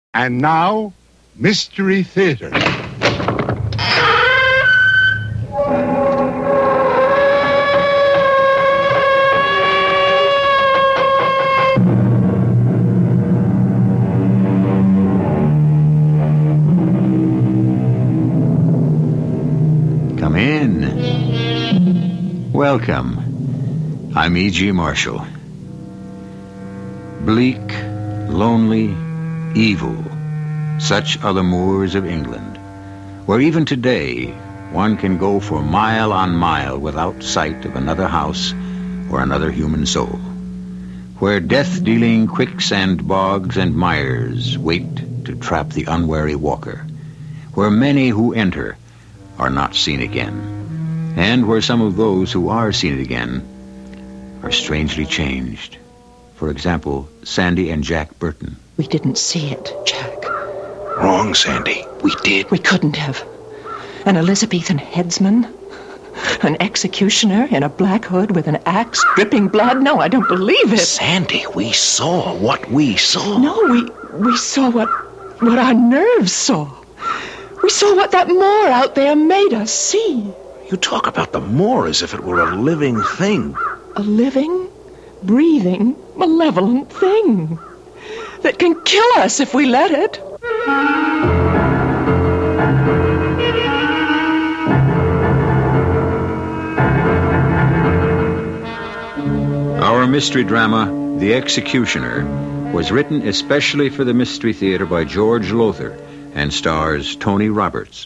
And now, Mystery Theater. Come in. Welcome. I'm E.G. Marshall. Bleak, lonely, evil. Such are the moors of England, where even today one can go for mile on mile without sight of another house or another human soul, where death-dealing quicksand bogs and mires wait to trap the unwary walker, where many who enter are not seen again, and where some of those who are seen again are strangely changed. For example, Sandy and Jack Burton. We didn't see it, Jack. Wrong, Sandy. We did. We couldn't have. An Elizabethan headsman? An executioner in a black hood with an axe dripping blood? No, I don't believe it. Sandy, we saw what we saw. No, we saw what our nerves saw. We saw what that moor out there made us see. You talk about the moor as if it were a living thing. A living, breathing, malevolent thing that can kill us if we let it. Our mystery drama, The Executioner, was written especially for the Mystery Theater by George Lothar and stars Tony Roberts.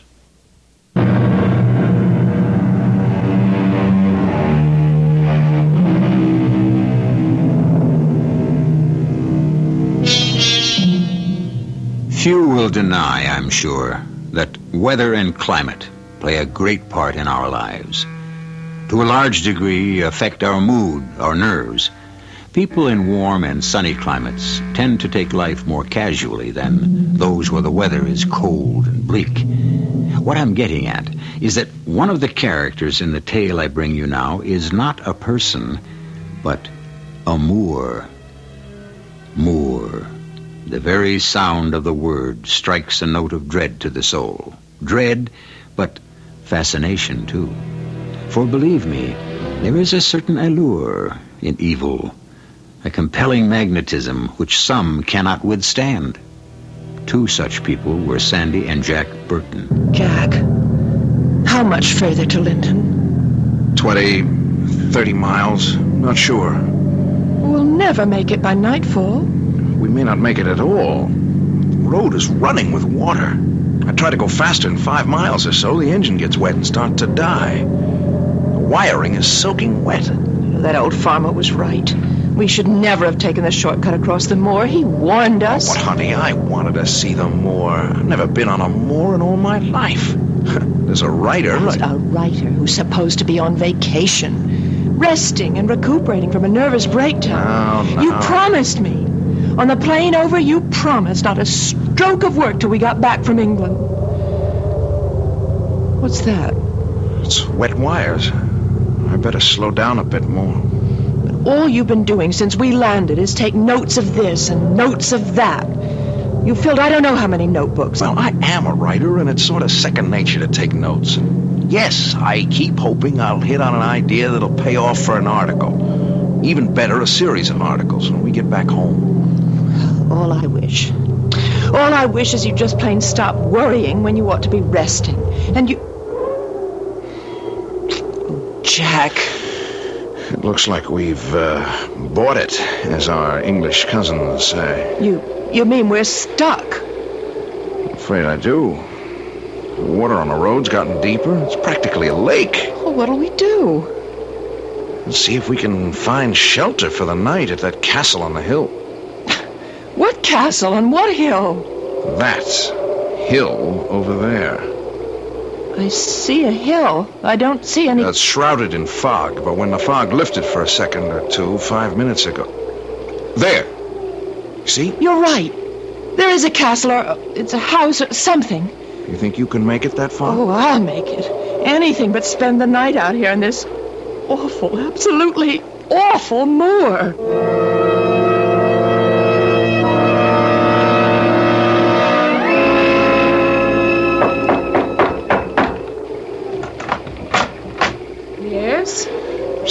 Few will deny, I'm sure, that weather and climate play a great part in our lives. To a large degree, affect our mood, our nerves. People in warm and sunny climates tend to take life more casually than those where the weather is cold and bleak. What I'm getting at is that one of the characters in the tale I bring you now is not a person, but a moor. Moor. The very sound of the word strikes a note of dread to the soul. Dread, but fascination, too. For believe me, there is a certain allure in evil, a compelling magnetism which some cannot withstand. Two such people were Sandy and Jack Burton. Jack, how much further to Linton? 20, 30 miles. Not sure. We'll never make it by nightfall. We may not make it at all. The road is running with water. I try to go faster than 5 miles or so. The engine gets wet and starts to die. The wiring is soaking wet. That old farmer was right. We should never have taken the shortcut across the moor. He warned us. Oh, but honey, I wanted to see the moor. I've never been on a moor in all my life. There's a writer. There's a writer who's supposed to be on vacation, resting and recuperating from a nervous breakdown. No. You promised me. On the plane over, you promised not a stroke of work till we got back from England. What's that? It's wet wires. I better slow down a bit more. But all you've been doing since we landed is take notes of this and notes of that. You filled I don't know how many notebooks. Well, I am a writer, and it's sort of second nature to take notes. Yes, I keep hoping I'll hit on an idea that'll pay off for an article. Even better, a series of articles when we get back home. All I wish is you just plain stop worrying when you ought to be resting. And you... Oh, Jack. It looks like we've bought it, as our English cousins say. You mean we're stuck? I'm afraid I do. The water on the road's gotten deeper. It's practically a lake. Well, what'll we do? Let's see if we can find shelter for the night at that castle on the hill. What castle and what hill? That hill over there. I see a hill. I don't see any... It's shrouded in fog, but when the fog lifted for a second or two, 5 minutes ago... There! See? You're right. There is a castle, or it's a house, or something. You think you can make it that far? Oh, I'll make it. Anything but spend the night out here in this awful, absolutely awful moor.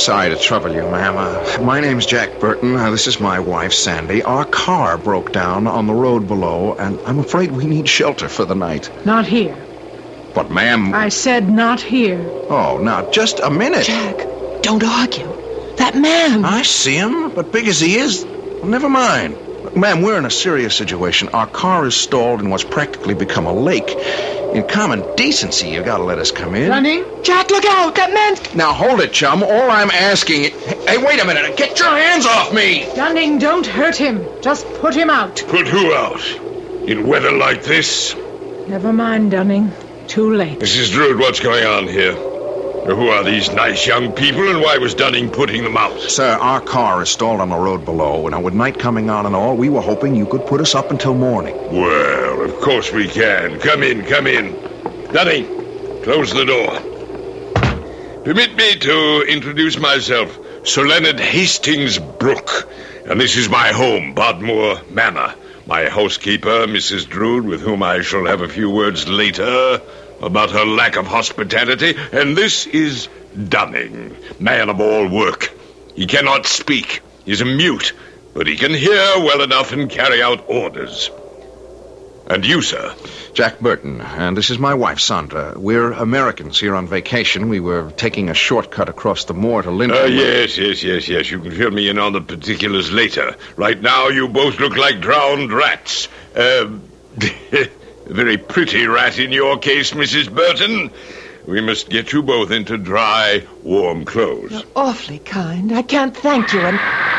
Sorry to trouble you, ma'am. My name's Jack Burton. This is my wife, Sandy. Our car broke down on the road below, and I'm afraid we need shelter for the night. Not here. But, ma'am... I said not here. Oh, now, just a minute. Jack, don't argue. That man. I see him, but big as he is, well, never mind. Look, ma'am, we're in a serious situation. Our car is stalled in what's practically become a lake. In common decency, you gotta let us come in. Dunning? Jack, look out! That man... Now, hold it, chum. All I'm asking... Hey, wait a minute. Get your hands off me! Dunning, don't hurt him. Just put him out. Put who out? In weather like this? Never mind, Dunning. Too late. Mrs. Drood, what's going on here? Who are these nice young people, and why was Dunning putting them out? Sir, our car is stalled on the road below, and with night coming on and all, we were hoping you could put us up until morning. Well, of course we can. Come in, come in. Dunning, close the door. Permit me to introduce myself, Sir Leonard Hastings Brooke, and this is my home, Bodmore Manor. My housekeeper, Mrs. Drood, with whom I shall have a few words later about her lack of hospitality, and this is Dunning, man of all work. He cannot speak. He's a mute, but he can hear well enough and carry out orders. And you, sir? Jack Burton, and this is my wife, Sandra. We're Americans here on vacation. We were taking a shortcut across the moor to Lincoln. Yes. You can fill me in on the particulars later. Right now, you both look like drowned rats. A very pretty rat in your case, Mrs. Burton. We must get you both into dry, warm clothes. You're awfully kind. I can't thank you, and...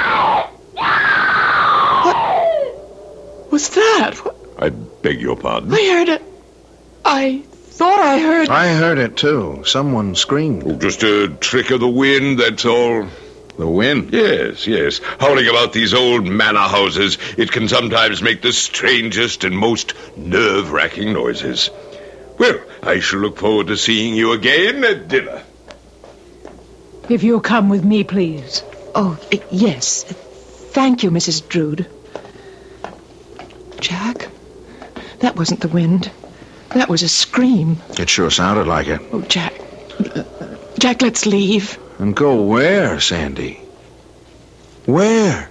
What was that? I beg your pardon? I heard it. I thought I heard... I heard it, too. Someone screamed. Oh, just a trick of the wind, that's all. The wind? Yes. Howling about these old manor houses, it can sometimes make the strangest and most nerve-wracking noises. Well, I shall look forward to seeing you again at dinner. If you'll come with me, please. Oh, yes. Thank you, Mrs. Drood. Jack, that wasn't the wind. That was a scream. It sure sounded like it. Oh, Jack. Jack, let's leave. And go where, Sandy? Where?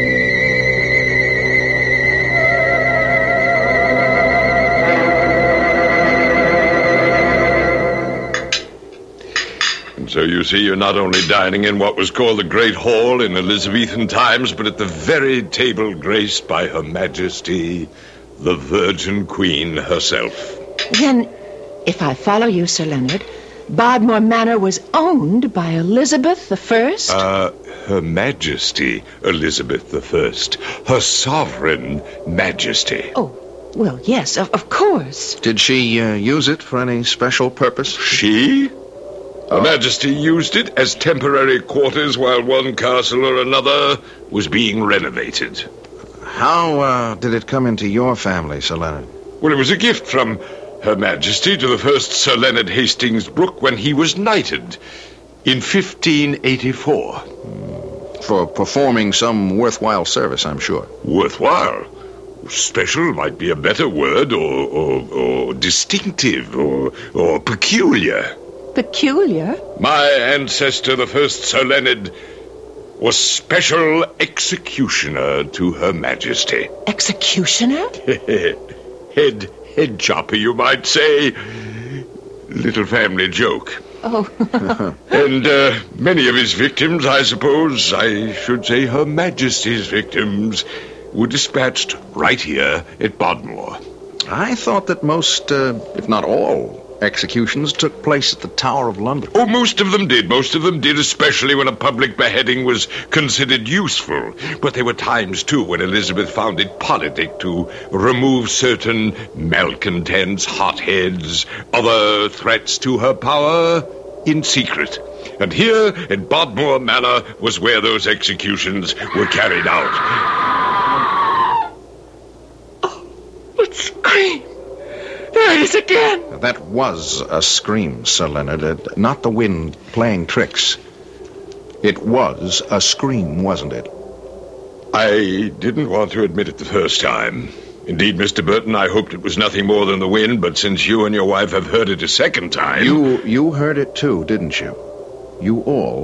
And so you see, you're not only dining in what was called the Great Hall in Elizabethan times, but at the very table graced by Her Majesty, the Virgin Queen herself. Then, if I follow you, Sir Leonard, Bodmore Manor was owned by Elizabeth I? Her Majesty Elizabeth I. Her Sovereign Majesty. Oh, well, yes, of course. Did she use it for any special purpose? She? Her Majesty used it as temporary quarters while one castle or another was being renovated. How did it come into your family, Sir Leonard? Well, it was a gift from Her Majesty to the first Sir Leonard Hastings Brooke when he was knighted in 1584. For performing some worthwhile service, I'm sure. Worthwhile? Special might be a better word, or distinctive, or peculiar. Peculiar? My ancestor, the first Sir Leonard, was special executioner to Her Majesty. Executioner? Head chopper, you might say. Little family joke. Oh. And many of his victims, I suppose, I should say Her Majesty's victims, were dispatched right here at Bodmore. I thought that most, if not all, executions took place at the Tower of London. Oh, most of them did, especially when a public beheading was considered useful. But there were times, too, when Elizabeth found it politic to remove certain malcontents, hotheads, other threats to her power in secret. And here at Bodmore Manor was where those executions were carried out. Oh, let's scream. There it is again. That was a scream, Sir Leonard. Not the wind playing tricks. It was a scream, wasn't it? I didn't want to admit it the first time. Indeed, Mr. Burton, I hoped it was nothing more than the wind, but since you and your wife have heard it a second time... You heard it too, didn't you? You all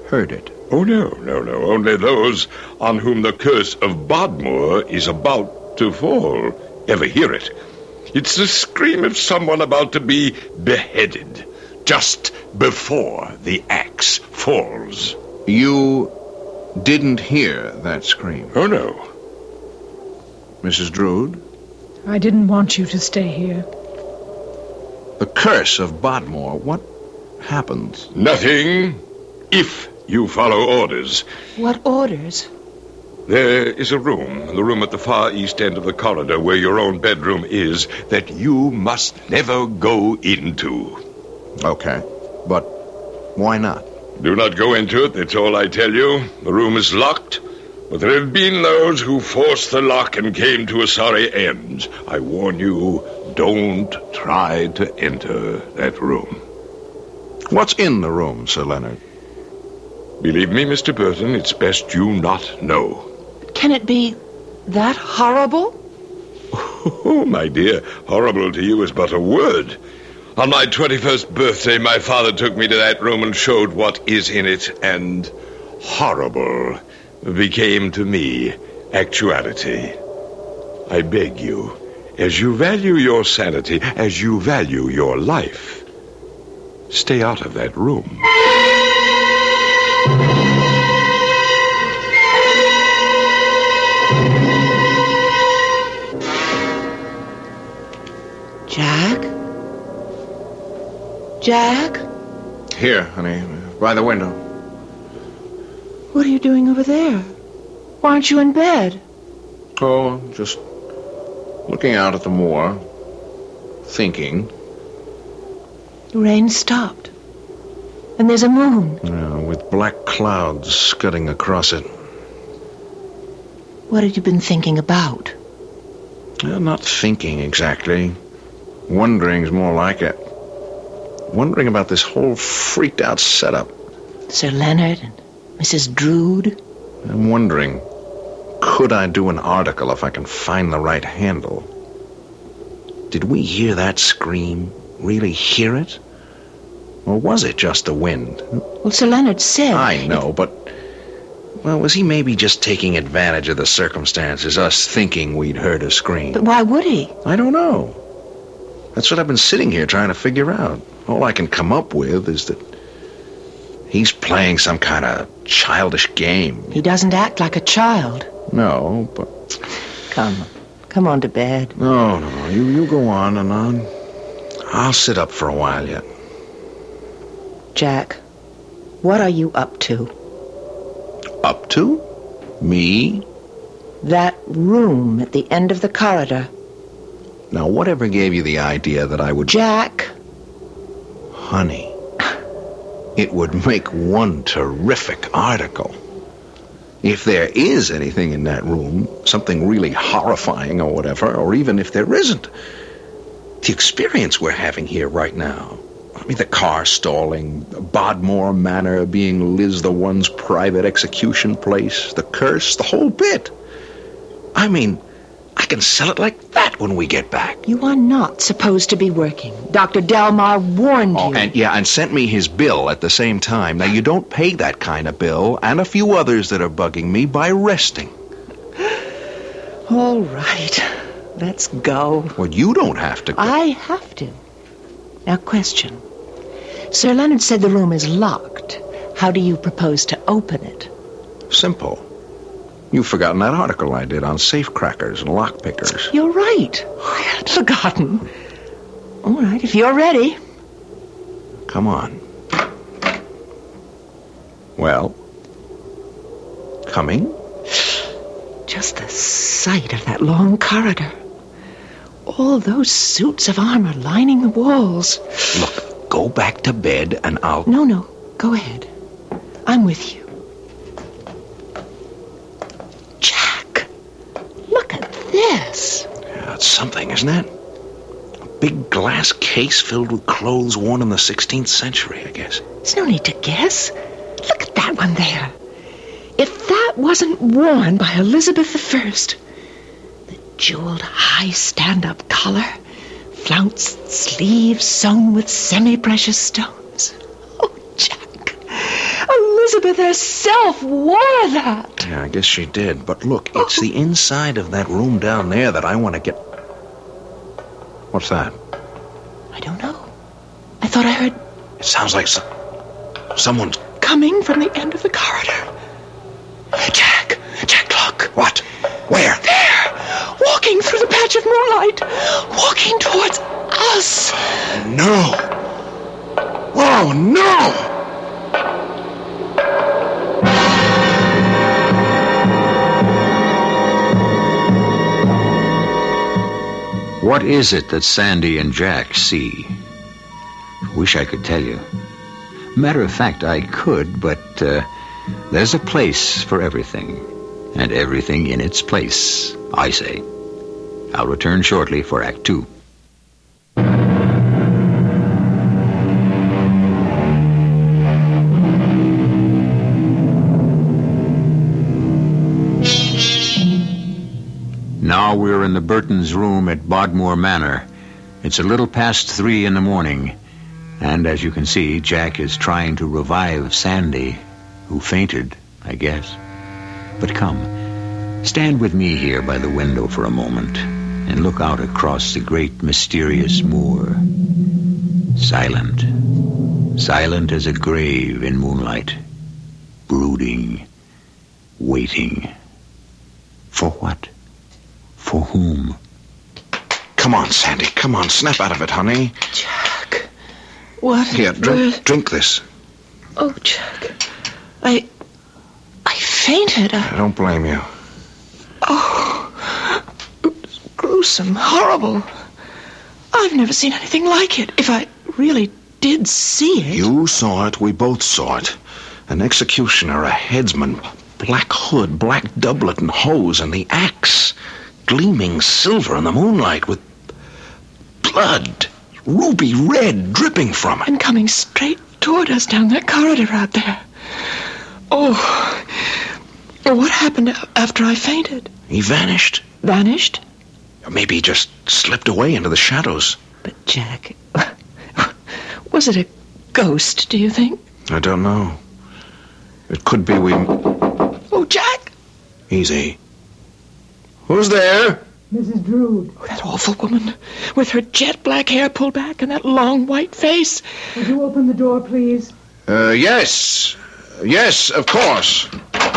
heard it. Oh, no. Only those on whom the curse of Bodmore is about to fall ever hear it. It's the scream of someone about to be beheaded, just before the axe falls. You didn't hear that scream? Oh, no. Mrs. Drood? I didn't want you to stay here. The curse of Bodmore, what happens? Nothing, if you follow orders. What orders? There is a room, the room at the far east end of the corridor where your own bedroom is, that you must never go into. Okay, but why not? Do not go into it, that's all I tell you. The room is locked, but there have been those who forced the lock and came to a sorry end. I warn you, don't try to enter that room. What's in the room, Sir Leonard? Believe me, Mr. Burton, it's best you not know. Can it be that horrible? Oh, my dear, horrible to you is but a word. On my 21st birthday, my father took me to that room and showed what is in it, and horrible became to me actuality. I beg you, as you value your sanity, as you value your life, stay out of that room. Jack? Here, honey, by the window. What are you doing over there? Why aren't you in bed? Oh, just looking out at the moor, thinking. The rain stopped. And there's a moon. Yeah, with black clouds scudding across it. What had you been thinking about? Well, not thinking exactly. Wondering's more like it. Wondering about this whole freaked-out setup. Sir Leonard and Mrs. Drood. I'm wondering, could I do an article if I can find the right handle? Did we hear that scream? Really hear it? Or was it just the wind? Well, Sir Leonard said... I know, but... Well, was he maybe just taking advantage of the circumstances, us thinking we'd heard a scream? But why would he? I don't know. That's what I've been sitting here trying to figure out. All I can come up with is that he's playing some kind of childish game. He doesn't act like a child. No, but... Come on to bed. No, you go on and on. I'll sit up for a while yet. Jack, what are you up to? Up to? Me? That room at the end of the corridor. Now, whatever gave you the idea that I would... Jack! Honey, it would make one terrific article. If there is anything in that room, something really horrifying or whatever, or even if there isn't, the experience we're having here right now, I mean, the car stalling, Bodmore Manor being Liz the One's private execution place, the curse, the whole bit. I mean, I can sell it like that when we get back. You are not supposed to be working. Dr. Delmar warned you. And sent me his bill at the same time. Now, you don't pay that kind of bill, and a few others that are bugging me, by resting. All right. Let's go. Well, you don't have to go. I have to. Now, question. Sir Leonard said the room is locked. How do you propose to open it? Simple. You've forgotten that article I did on safecrackers and lockpickers. You're right. I had forgotten. All right, if you're ready. Come on. Well, coming? Just the sight of that long corridor. All those suits of armor lining the walls. Look, go back to bed and I'll... No, go ahead. I'm with you. Jack, look at this. Yeah, it's something, isn't it? A big glass case filled with clothes worn in the 16th century, I guess. There's no need to guess. Look at that one there. If that wasn't worn by Elizabeth I... Jeweled high stand-up collar, flounced sleeves sewn with semi-precious stones. Oh, Jack, Elizabeth herself wore that. Yeah, I guess she did. But look, it's the inside of that room down there that I want to get... What's that? I don't know. I thought I heard It sounds like someone's... coming from the end of the corridor. Jack, look. What? Where? There, walking through the patch of moonlight, walking towards us. No. Oh, no! What is it that Sandy and Jack see? Wish I could tell you. Matter of fact, I could, but there's a place for everything, and everything in its place, I say. I'll return shortly for Act 2. Now we're in the Burtons' room at Bodmore Manor. It's a little past 3 in the morning, and as you can see, Jack is trying to revive Sandy, who fainted, I guess. But come, stand with me here by the window for a moment and look out across the great mysterious moor. Silent as a grave in moonlight, brooding, waiting. For what? For whom? Come on, Sandy. Come on. Snap out of it, honey. Jack, what? Here, drink this. Oh, Jack, I fainted. I don't blame you. Oh, it was gruesome, horrible. I've never seen anything like it. If I really did see it. You saw it. We both saw it. An executioner, a headsman, black hood, black doublet and hose, and the axe, gleaming silver in the moonlight with blood, ruby red, dripping from it. And coming straight toward us down that corridor out there. Oh, what happened after I fainted? He vanished. Vanished? Maybe he just slipped away into the shadows. But, Jack, was it a ghost, do you think? I don't know. It could be we... Oh, Jack! Easy. Who's there? Mrs. Drood. Oh, that awful woman with her jet black hair pulled back and that long white face. Would you open the door, please? Yes. Yes, of course.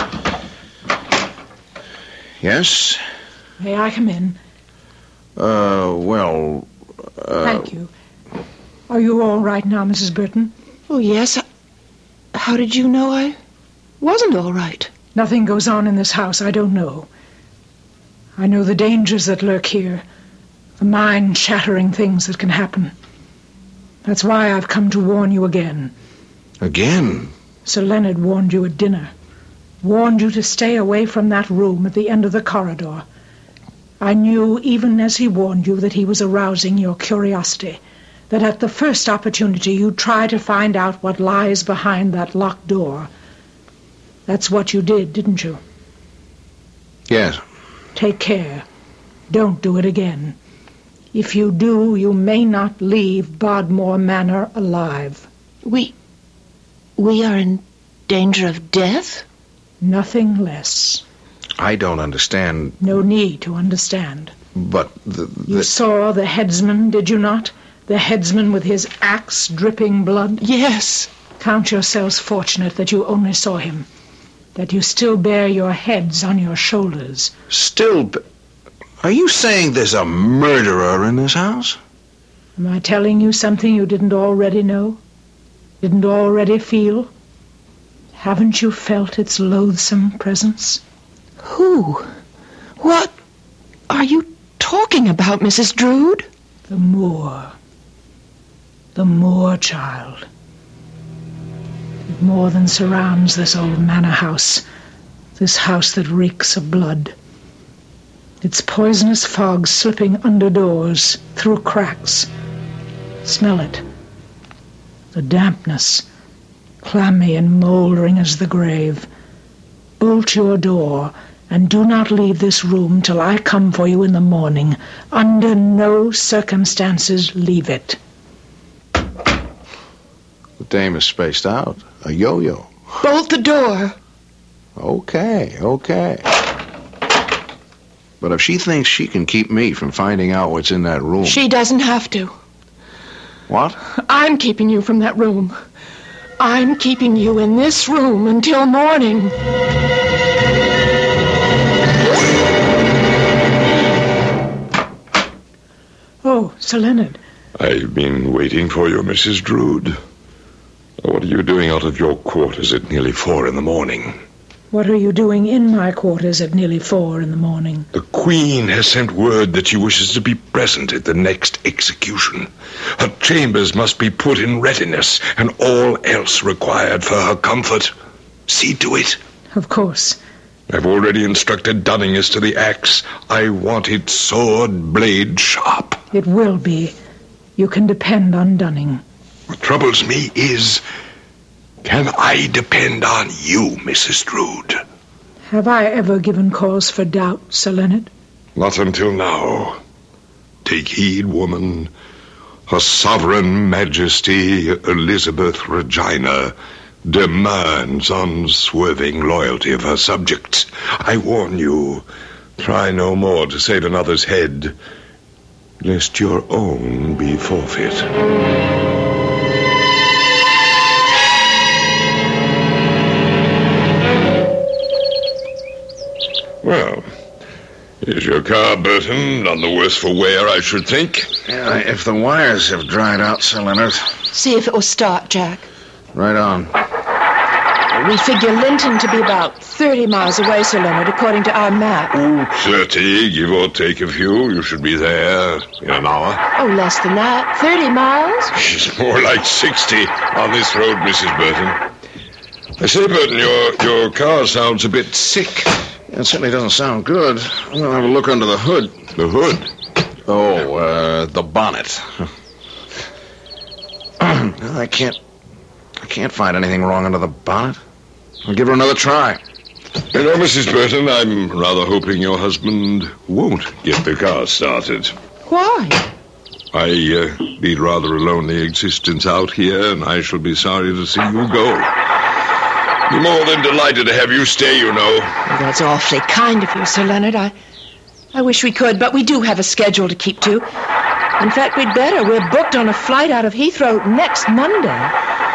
Yes? May I come in? Well... Thank you. Are you all right now, Mrs. Burton? Oh, yes. How did you know I wasn't all right? Nothing goes on in this house I don't know. I know the dangers that lurk here, the mind-shattering things that can happen. That's why I've come to warn you again. Again? Sir Leonard warned you at dinner. Warned you to stay away from that room at the end of the corridor. I knew, even as he warned you, that he was arousing your curiosity, that at the first opportunity you'd try to find out what lies behind that locked door. That's what you did, didn't you? Yes. Take care. Don't do it again. If you do, you may not leave Bodmore Manor alive. We are in danger of death? Nothing less. I don't understand. No need to understand. But You saw the headsman, did you not? The headsman with his axe dripping blood? Yes. Count yourselves fortunate that you only saw him. That you still bear your heads on your shoulders. Still... Are you saying there's a murderer in this house? Am I telling you something you didn't already know? Didn't already feel? Haven't you felt its loathsome presence? Who? What are you talking about, Mrs. Drood? The moor. The moor, child. It more than surrounds this old manor house, this house that reeks of blood. Its poisonous fog slipping under doors, through cracks. Smell it. The dampness, clammy and mouldering as the grave. Bolt your door, and do not leave this room till I come for you in the morning. Under no circumstances leave it. The dame is spaced out. A yo-yo. Bolt the door. Okay. But if she thinks she can keep me from finding out what's in that room... She doesn't have to. What? I'm keeping you from that room. I'm keeping you in this room until morning. Oh, Sir Leonard. I've been waiting for you, Mrs. Drood. What are you doing out of your quarters at nearly 4 a.m? What are you doing in my quarters at nearly 4 a.m? The Queen has sent word that she wishes to be present at the next execution. Her chambers must be put in readiness, and all else required for her comfort. See to it. Of course. I've already instructed Dunning as to the axe. I want it sword blade sharp. It will be. You can depend on Dunning. What troubles me is, can I depend on you, Mrs. Drood? Have I ever given cause for doubt, Sir Leonard? Not until now. Take heed, woman. Her Sovereign Majesty Elizabeth Regina demands unswerving loyalty of her subjects. I warn you, try no more to save another's head, lest your own be forfeit. Well, is your car, Burton? None the worse for wear, I should think. Yeah, if the wires have dried out, Sir Leonard. See if it will start, Jack. Right on. We figure Linton to be about 30 miles away, Sir Leonard, according to our map. 30, give or take a few. You should be there in an hour. Oh, less than that. 30 miles? It's more like 60 on this road, Mrs. Burton. I say, Burton, your car sounds a bit sick. It certainly doesn't sound good. I'm going to have a look under the hood. The hood? Oh, the bonnet. I can't find anything wrong under the bonnet. I'll give her another try. You know, Mrs. Burton, I'm rather hoping your husband won't get the car started. Why? I lead rather a lonely existence out here, and I shall be sorry to see you go. Be more than delighted to have you stay, you know. Well, that's awfully kind of you, Sir Leonard. I wish we could, but we do have a schedule to keep to. In fact, we'd better. We're booked on a flight out of Heathrow next Monday.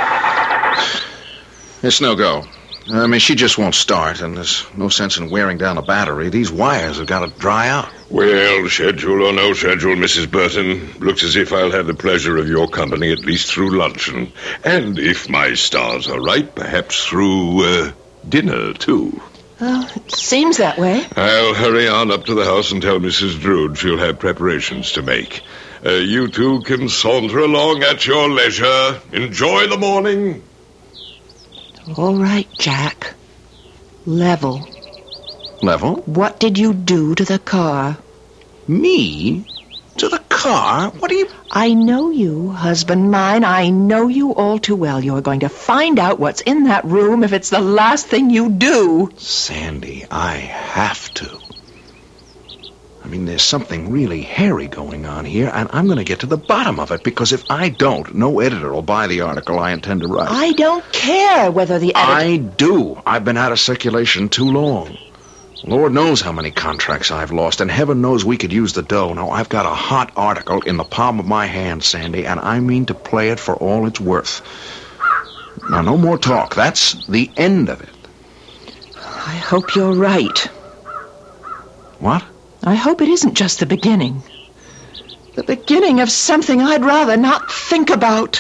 It's no go. I mean, she just won't start, and there's no sense in wearing down the battery. These wires have got to dry out. Well, schedule or no schedule, Mrs. Burton, looks as if I'll have the pleasure of your company at least through luncheon. And if my stars are right, perhaps through dinner, too. Well, it seems that way. I'll hurry on up to the house and tell Mrs. Drood she'll have preparations to make. You two can saunter along at your leisure. Enjoy the morning. All right, Jack. Level. Level? What did you do to the car? Me? To the car? What do you... I know you, husband mine. I know you all too well. You're going to find out what's in that room if it's the last thing you do. Sandy, I have to. I mean, there's something really hairy going on here, and I'm going to get to the bottom of it, because if I don't, no editor will buy the article I intend to write. I don't care whether the editor... I do. I've been out of circulation too long. Lord knows how many contracts I've lost, and heaven knows we could use the dough. Now, I've got a hot article in the palm of my hand, Sandy, and I mean to play it for all it's worth. Now, no more talk. That's the end of it. I hope you're right. What? I hope it isn't just the beginning. The beginning of something I'd rather not think about.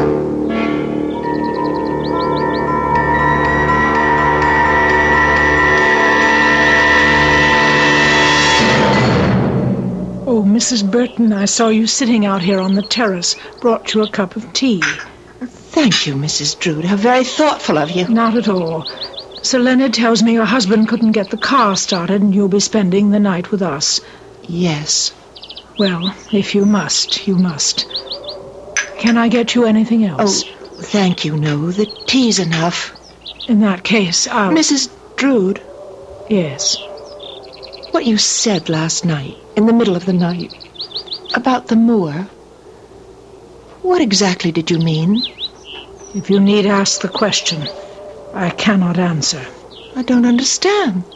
Oh, Mrs. Burton, I saw you sitting out here on the terrace. Brought you a cup of tea. Thank you, Mrs. Drood. How very thoughtful of you. Not at all. Sir Leonard tells me your husband couldn't get the car started and you'll be spending the night with us. Yes. Well, if you must, you must. Can I get you anything else? Oh, thank you, no. The tea's enough. In that case, I'll... Mrs. Drood. Yes? What you said last night, in the middle of the night, about the moor. What exactly did you mean? If you need ask the question. I cannot answer. I don't understand.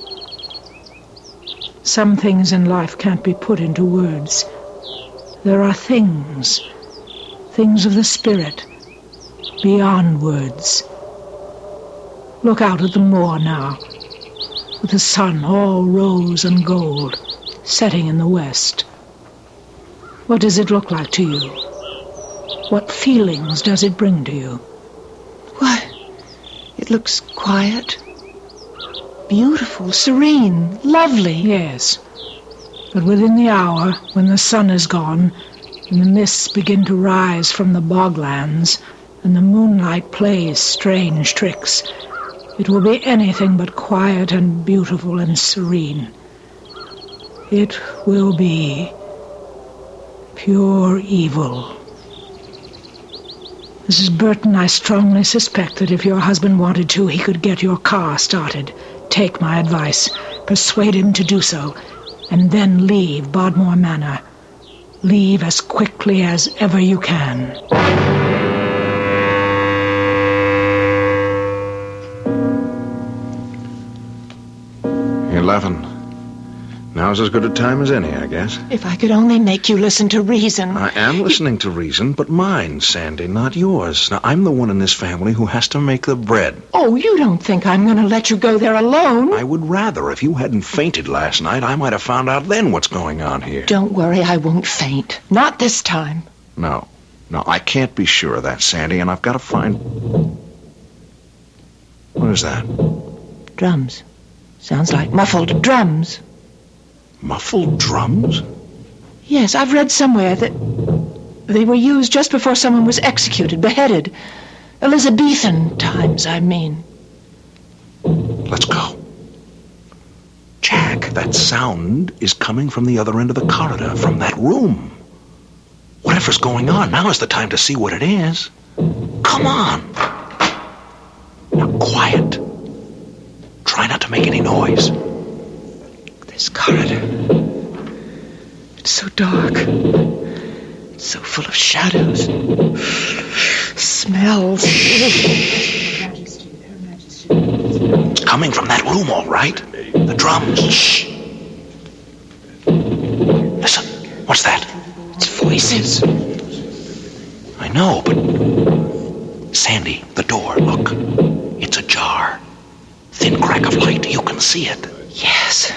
Some things in life can't be put into words. There are things of the spirit, beyond words. Look out at the moor now, with the sun all rose and gold, setting in the west. What does it look like to you? What feelings does it bring to you? Why, it looks quiet, beautiful, serene, lovely. Yes, but within the hour, when the sun is gone, and the mists begin to rise from the boglands, and the moonlight plays strange tricks, it will be anything but quiet and beautiful and serene. It will be pure evil. Mrs. Burton, I strongly suspect that if your husband wanted to, he could get your car started. Take my advice. Persuade him to do so. And then leave Bodmore Manor. Leave as quickly as ever you can. 11. Now's as good a time as any, I guess. If I could only make you listen to reason. I am listening to reason, but mine, Sandy, not yours. Now, I'm the one in this family who has to make the bread. Oh, you don't think I'm going to let you go there alone? I would rather. If you hadn't fainted last night, I might have found out then what's going on here. Don't worry, I won't faint. Not this time. No, I can't be sure of that, Sandy, and I've got to find... What is that? Drums. Sounds like muffled drums. Muffled drums? Yes, I've read somewhere that they were used just before someone was executed, beheaded. Elizabethan times, I mean. Let's go. Jack, that sound is coming from the other end of the corridor, from that room. Whatever's going on, now is the time to see what it is. Come on. Now, quiet. Try not to make any noise. This corridor. It's so dark. It's so full of shadows. Smells. It's coming from that room, all right. The drums. Shh. Listen. What's that? It's voices. I know, but... Sandy, the door, look. It's ajar. Thin crack of light. You can see it. Yes.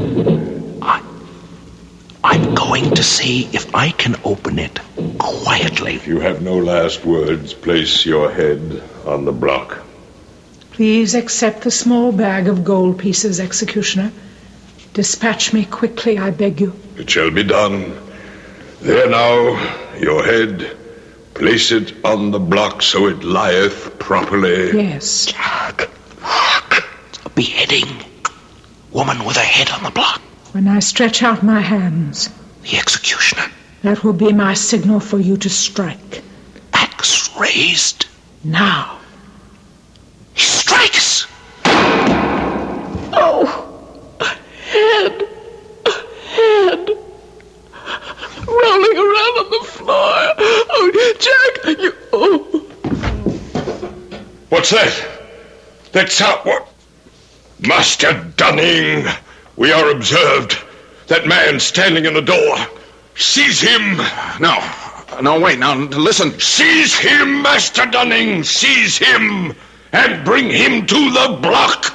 I'm going to see if I can open it quietly. If you have no last words, place your head on the block. Please accept the small bag of gold pieces, Executioner. Dispatch me quickly, I beg you. It shall be done. There now, your head. Place it on the block so it lieth properly. Yes. Jack, look. It's a beheading. Woman with her head on the block. When I stretch out my hands, the executioner. That will be my signal for you to strike. Axe raised. Now. He strikes! Oh! Head! Rolling around on the floor. Oh, Jack, you... Oh. What's that? That's out. What? Master Dunning, we are observed. That man standing in the door. Seize him. No, wait, now, listen. Seize him, Master Dunning. Seize him and bring him to the block.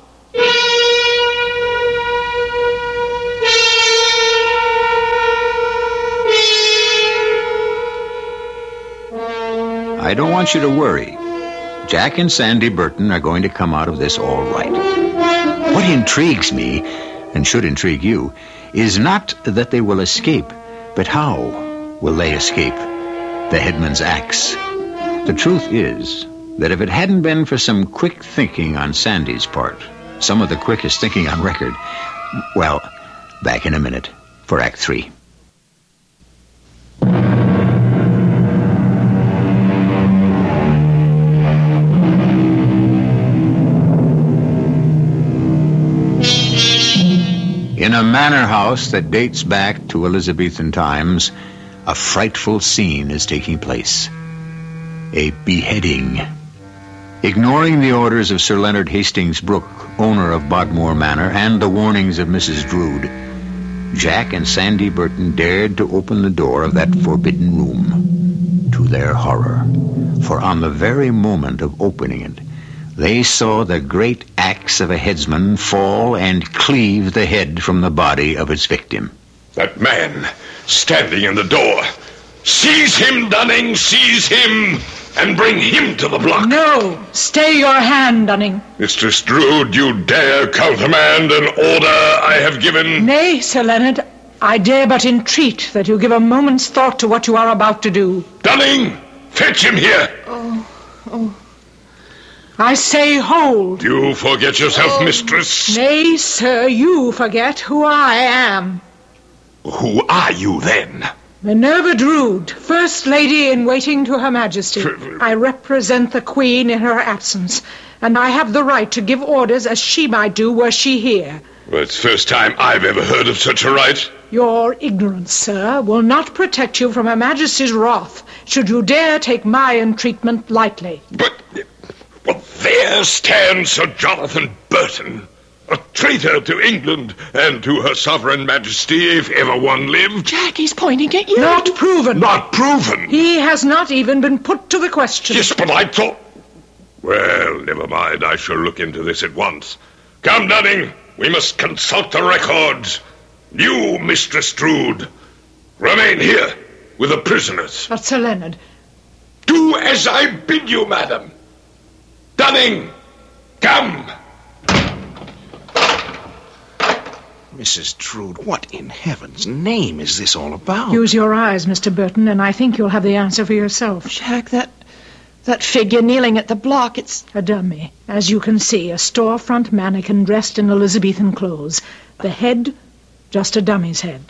I don't want you to worry. Jack and Sandy Burton are going to come out of this all right. What intrigues me, and should intrigue you, is not that they will escape, but how will they escape the headman's axe? The truth is that if it hadn't been for some quick thinking on Sandy's part, some of the quickest thinking on record, well, back in a minute for Act 3. In a manor house that dates back to Elizabethan times, a frightful scene is taking place. A beheading. Ignoring the orders of Sir Leonard Hastings Brooke, owner of Bodmore Manor, and the warnings of Mrs. Drood, Jack and Sandy Burton dared to open the door of that forbidden room. To their horror, for on the very moment of opening it, they saw the great axe of a headsman fall and cleave the head from the body of its victim. That man standing in the door. Seize him, Dunning, seize him, and bring him to the block. No, stay your hand, Dunning. Mistress Drood, you dare countermand an order I have given? Nay, Sir Leonard, I dare but entreat that you give a moment's thought to what you are about to do. Dunning, fetch him here. Oh. I say hold. You forget yourself, mistress. Nay, sir, you forget who I am. Who are you, then? Minerva Drood, First Lady in waiting to Her Majesty. I represent the Queen in her absence, and I have the right to give orders as she might do were she here. Well, it's the first time I've ever heard of such a right. Your ignorance, sir, will not protect you from Her Majesty's wrath, should you dare take my entreatment lightly. But, well, there stands Sir Jonathan Burton, a traitor to England and to Her Sovereign Majesty, if ever one lived. Jack, he's pointing at you. Not proven. Not proven? He has not even been put to the question. Yes, but I thought... Well, never mind. I shall look into this at once. Come, Dunning. We must consult the records. You, Mistress Drood, remain here with the prisoners. But, Sir Leonard... Do as I bid you, madam. Dunning, come. Mrs. Drood, what in heaven's name is this all about? Use your eyes, Mr. Burton, and I think you'll have the answer for yourself. Jack, that figure kneeling at the block, it's... A dummy. As you can see, a storefront mannequin dressed in Elizabethan clothes. The head, just a dummy's head.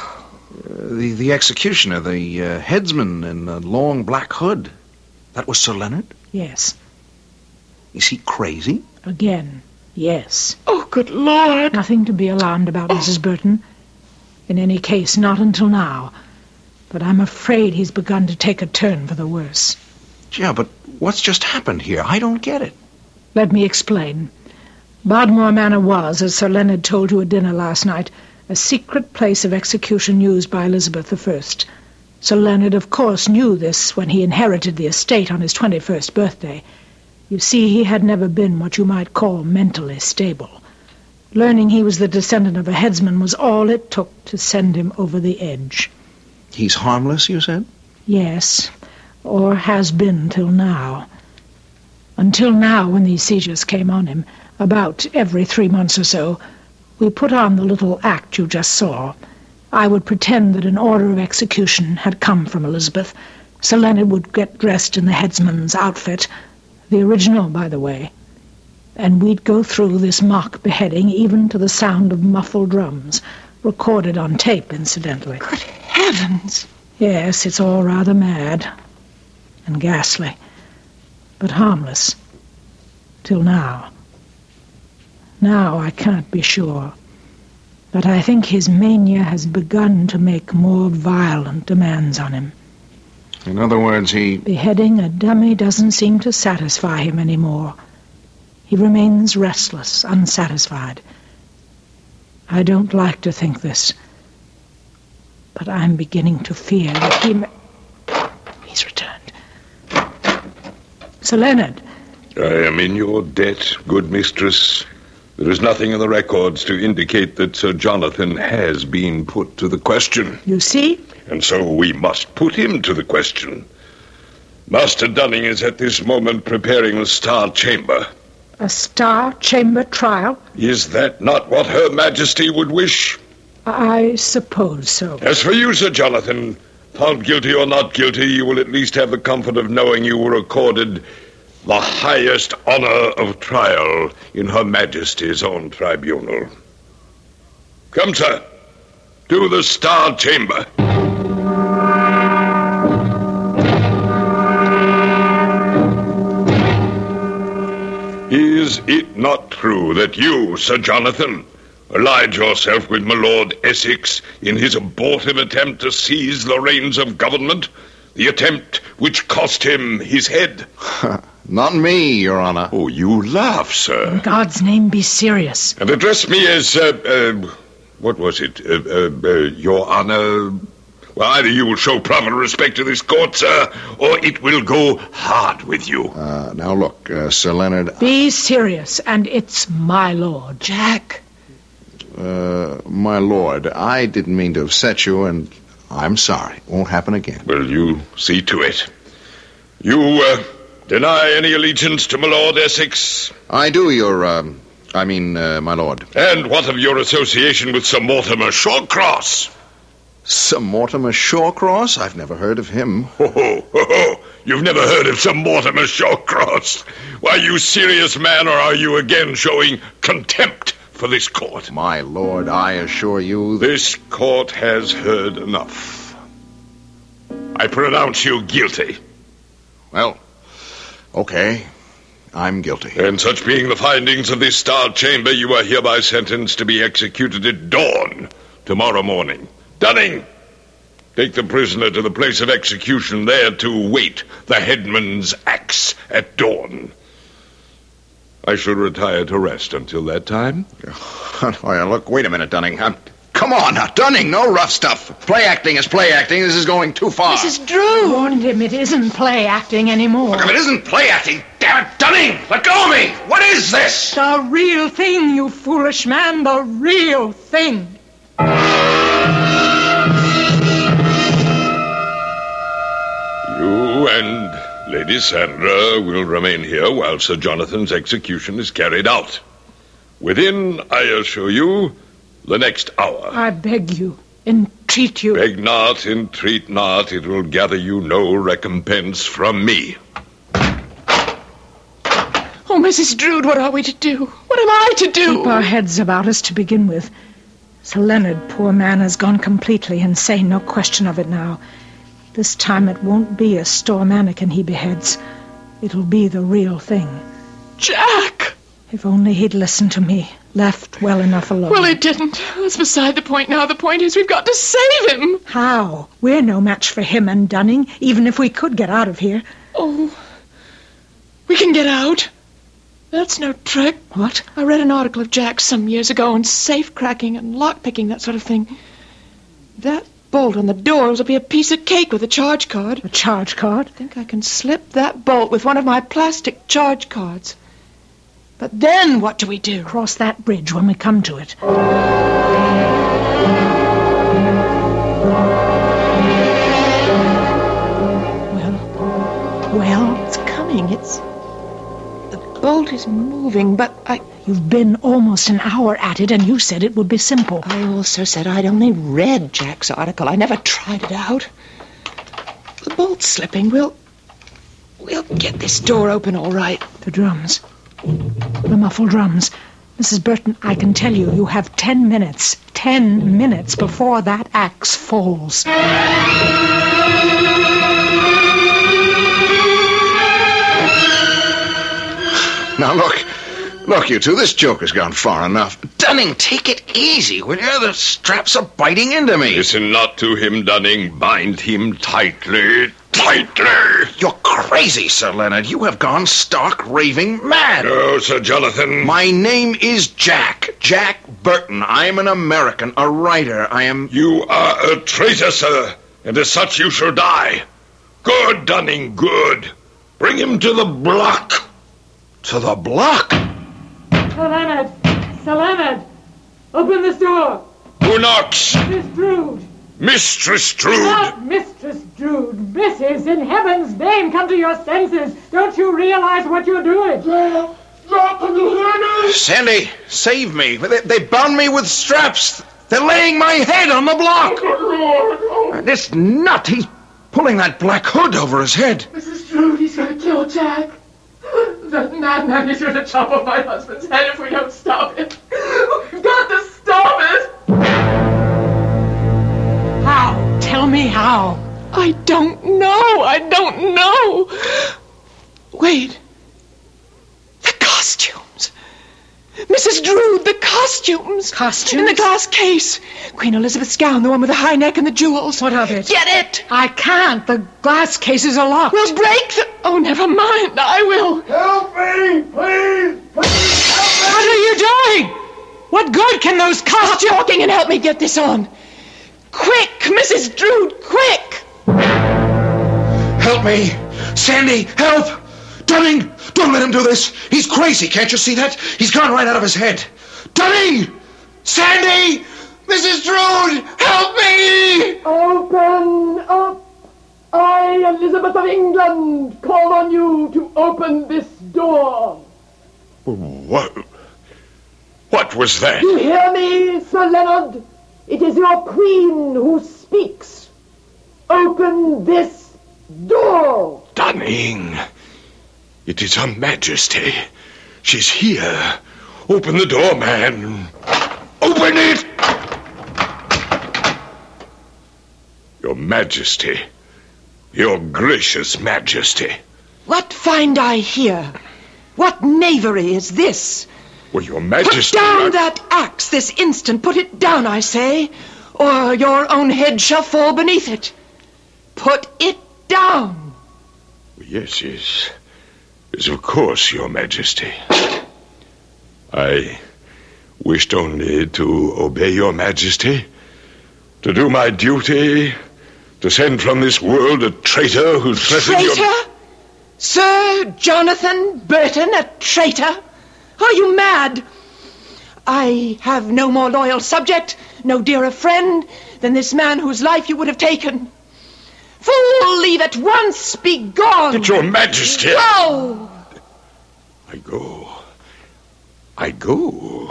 The executioner, the headsman in the long black hood. That was Sir Leonard? Yes. Is he crazy? Again, yes. Oh, good Lord. Nothing to be alarmed about, Mrs. Burton. In any case, not until now. But I'm afraid he's begun to take a turn for the worse. Yeah, but what's just happened here? I don't get it. Let me explain. Bodmore Manor was, as Sir Leonard told you at dinner last night, a secret place of execution used by Elizabeth I. Sir Leonard, of course, knew this when he inherited the estate on his 21st birthday. You see, he had never been what you might call mentally stable. Learning he was the descendant of a headsman was all it took to send him over the edge. He's harmless, you said? Yes, or has been till now. Until now, when these seizures came on him, about every 3 months or so, we put on the little act you just saw. I would pretend that an order of execution had come from Elizabeth. Sir Leonard would get dressed in the headsman's outfit, the original, by the way, and we'd go through this mock beheading even to the sound of muffled drums, recorded on tape, incidentally. Good heavens! Yes, it's all rather mad and ghastly, but harmless. Till now. Now I can't be sure, but I think his mania has begun to make more violent demands on him. In other words, Beheading a dummy doesn't seem to satisfy him anymore. He remains restless, unsatisfied. I don't like to think this, but I'm beginning to fear that he may... He's returned. Sir Leonard. I am in your debt, good mistress. There is nothing in the records to indicate that Sir Jonathan has been put to the question. You see? And so we must put him to the question. Master Dunning is at this moment preparing the Star Chamber. A Star Chamber trial? Is that not what Her Majesty would wish? I suppose so. As for you, Sir Jonathan, found guilty or not guilty, you will at least have the comfort of knowing you were accorded the highest honor of trial in Her Majesty's own tribunal. Come, sir, to the Star Chamber. Is it not true that you, Sir Jonathan, allied yourself with my Lord Essex in his abortive attempt to seize the reins of government, the attempt which cost him his head? Not me, Your Honor. Oh, you laugh, sir. In God's name, be serious. And address me as, what was it? Your Honor. Well, either you will show proper respect to this court, sir, or it will go hard with you. Now look, Sir Leonard. Be serious, and it's my lord. Jack. My lord, I didn't mean to upset you, and I'm sorry. Won't happen again. Well, you see to it. You, deny any allegiance to my Lord Essex? I do, my lord. And what of your association with Sir Mortimer Shawcross? Sir Mortimer Shawcross? I've never heard of him. Ho, ho, ho, ho. You've never heard of Sir Mortimer Shawcross? Why, you serious man, or are you again showing contempt for this court? My lord, I assure you... This court has heard enough. I pronounce you guilty. Well, okay. I'm guilty. And such being the findings of this Star Chamber, you are hereby sentenced to be executed at dawn tomorrow morning. Dunning, take the prisoner to the place of execution, there to wait the headman's axe at dawn. I shall retire to rest until that time. Oh, look, wait a minute, Dunning. Come on now, Dunning, no rough stuff. Play acting is play acting. This is going too far. Mrs. Drew! Warned him it isn't play acting anymore. Look, if it isn't play acting, damn it, Dunning, let go of me! What is this? The real thing, you foolish man, the real thing. You and Lady Sandra will remain here while Sir Jonathan's execution is carried out. Within, I assure you, the next hour. I beg you, entreat you. Beg not, entreat not. It will gather you no recompense from me. Oh, Mrs. Drood, what are we to do? What am I to do? Keep our heads about us to begin with. Sir Leonard, poor man, has gone completely insane, no question of it now. This time it won't be a store mannequin he beheads. It'll be the real thing. Jack! If only he'd listened to me, left well enough alone. Well, he didn't. That's beside the point now. The point is we've got to save him. How? We're no match for him and Dunning, even if we could get out of here. Oh, we can get out. That's no trick. What? I read an article of Jack's some years ago on safe cracking and lock-picking, that sort of thing. That bolt on the door will be a piece of cake with a charge card. A charge card? I think I can slip that bolt with one of my plastic charge cards. But then what do we do? Cross that bridge when we come to it. Well? It's coming. The bolt is moving, but You've been almost an hour at it, and you said it would be simple. I also said I'd only read Jack's article. I never tried it out. The bolt's slipping. We'll get this door open all right. The drums. The muffled drums. Mrs. Burton, I can tell you, you have 10 minutes. 10 minutes before that axe falls. Now, look, you two, this joke has gone far enough. Dunning, take it easy, will you? The straps are biting into me. Listen not to him, Dunning. Bind him tightly. Tightly! You're crazy, Sir Leonard. You have gone stark raving mad. No, Sir Jonathan. My name is Jack. Jack Burton. I am an American, a writer. You are a traitor, sir, and as such you shall die. Good, Dunning, good. Bring him to the block. To the block? Sir Leonard! Sir Leonard! Open this door! Who knocks? Miss Drood! Mistress Drood! Not Mistress Drood! Mrs. In heaven's name, come to your senses! Don't you realize what you're doing? Sandy, save me. They bound me with straps. They're laying my head on the block. This nut, he's pulling that black hood over his head. Mrs. Drood, he's going to kill Jack. That madman is going to chop off my husband's head if we don't stop it. We've got to stop it. How? Tell me how. I don't know. Wait. The costumes. Mrs. Drood, the costumes. Costumes? In the glass case. Queen Elizabeth's gown, the one with the high neck and the jewels. What of it? Get it! I can't. The glass cases are locked. We'll break the... Oh, never mind. I will. Help me, please! Please help me! What are you doing? What good can those Stop costumes... talking and help me get this on. Quick, Mrs. Drood, quick! Help me! Sandy, help! Dunning! Don't let him do this! He's crazy, can't you see that? He's gone right out of his head. Dunning! Sandy! Mrs. Drood! Help me! Open up! I, Elizabeth of England, call on you to open this door. What was that? You hear me, Sir Leonard? It is your queen who speaks. Open this door. Dunning! It is Her Majesty. She's here. Open the door, man. Open it! Your Majesty. Your gracious Majesty. What find I here? What knavery is this? Well, Your Majesty... Put down that axe this instant. Put it down, I say, or your own head shall fall beneath it. Put it down. Yes, yes, of course, Your Majesty. I wished only to obey Your Majesty, to do my duty, to send from this world a traitor who threatened your... Traitor? Sir Jonathan Burton, a traitor? Are you mad? I have no more loyal subject, no dearer friend than this man whose life you would have taken. Fool, leave at once, be gone. But Your Majesty... Go! I go.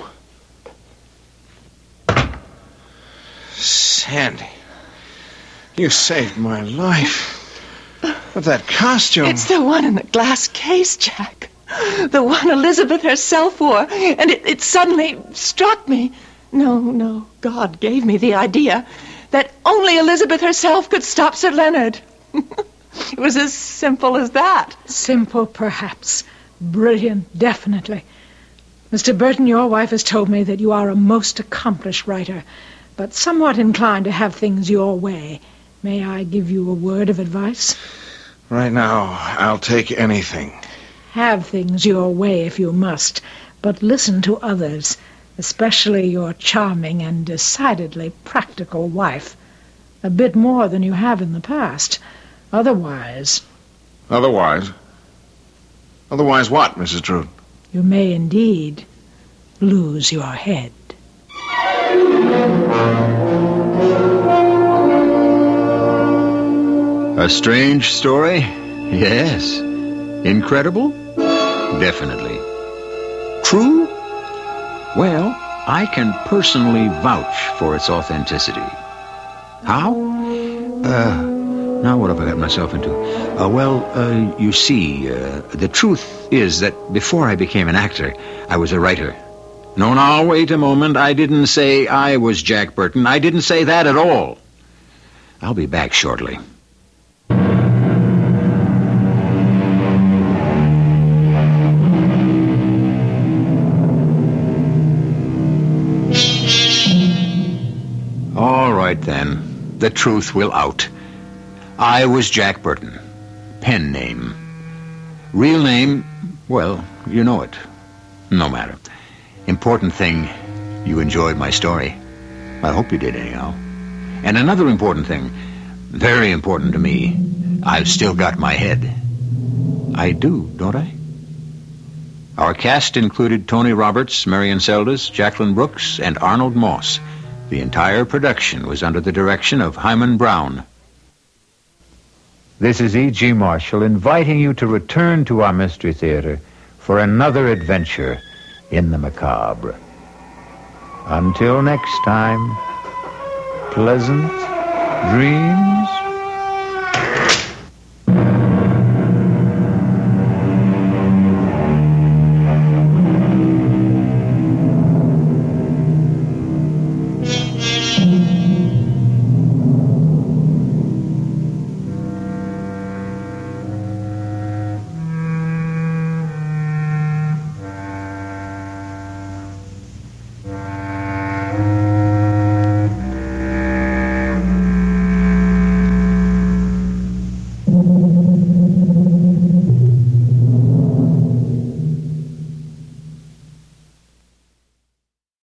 Sandy, you saved my life. But that costume... It's the one in the glass case, Jack. The one Elizabeth herself wore. And it suddenly struck me. No, God gave me the idea that only Elizabeth herself could stop Sir Leonard. It was as simple as that. Simple, perhaps. Brilliant, definitely. Mr. Burton, your wife has told me that you are a most accomplished writer, but somewhat inclined to have things your way. May I give you a word of advice? Right now, I'll take anything. Have things your way if you must, but listen to others, especially your charming and decidedly practical wife. A bit more than you have in the past. Otherwise... Otherwise? Otherwise what, Mrs. Drood? You may indeed lose your head. A strange story? Yes. Incredible? Definitely. True? Well, I can personally vouch for its authenticity. How? Now what have I got myself into? You see, the truth is that before I became an actor, I was a writer. No, now, wait a moment. I didn't say I was Jack Burton. I didn't say that at all. I'll be back shortly. All right, then. The truth will out. I was Jack Burton. Pen name. Real name, well, you know it. No matter. Important thing, you enjoyed my story. I hope you did anyhow. And another important thing, very important to me, I've still got my head. I do, don't I? Our cast included Tony Roberts, Marion Seldes, Jacqueline Brooks, and Arnold Moss. The entire production was under the direction of Hyman Brown. This is E.G. Marshall inviting you to return to our Mystery Theater for another adventure in the macabre. Until next time, pleasant dreams.